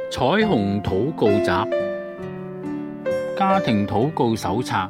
彩虹禱告集家庭禱告手冊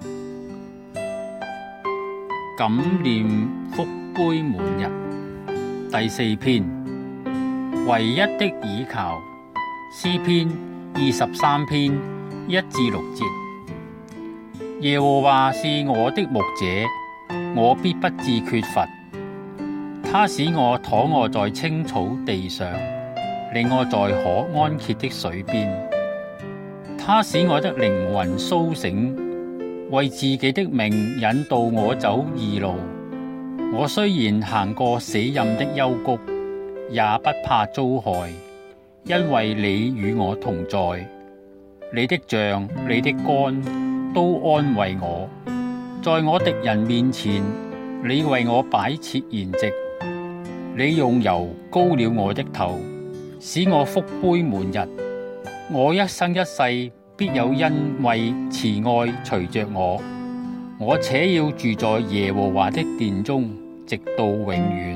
感念福杯滿日第4篇，唯一的倚靠，詩篇23篇1至6節。耶和華是我的牧者，我必不致缺乏。他使我躺臥在青草地上，令我在可安歇的水邊。他使我的靈魂蘇醒，為自己的名引導我走義路。我雖然行過死蔭的幽谷，也不怕遭害，因為你與我同在。你的杖、你的竿都安慰我。在我敵人面前，你為我擺設筵席。你用油膏了我的頭，使我福杯滿日。我一生一世必有恩惠慈愛隨着我，我且要住在耶和華的殿中，直到永遠。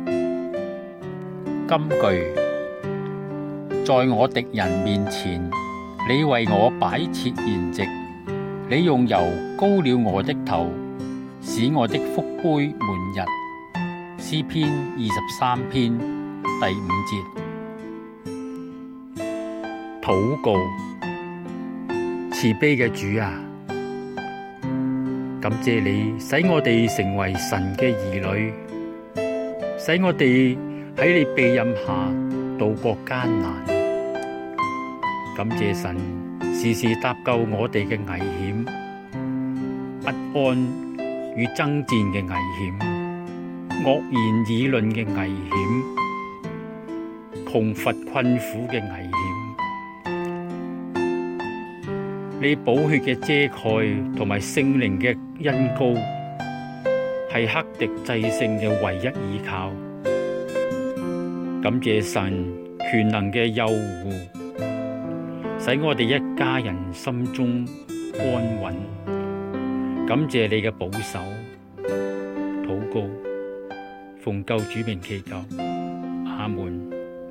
金句：在我敵人面前，你為我擺設筵席。你用油膏了我的頭，使我的福杯滿日。詩篇23篇第5節。禱告。慈悲嘅主啊，感謝你使我哋成為神嘅兒女，使我哋喺你庇蔭下度過艱難。感謝神時時搭救我哋嘅危險、不安與爭戰嘅危險、惡言議論嘅危險、窮乏困苦嘅危險。你寶血嘅遮蓋同埋聖靈嘅恩膏，係克敵制勝嘅唯一依靠。感謝神權能嘅佑護，使我哋一家人心中安穩。感謝你嘅保守。禱告，奉救主名祈求，阿門。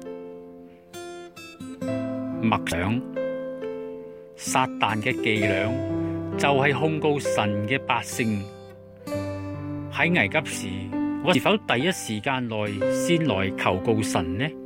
默想，撒旦嘅伎倆就係控告神嘅百姓。喺危急時，我是否第一時間內先來求告神呢？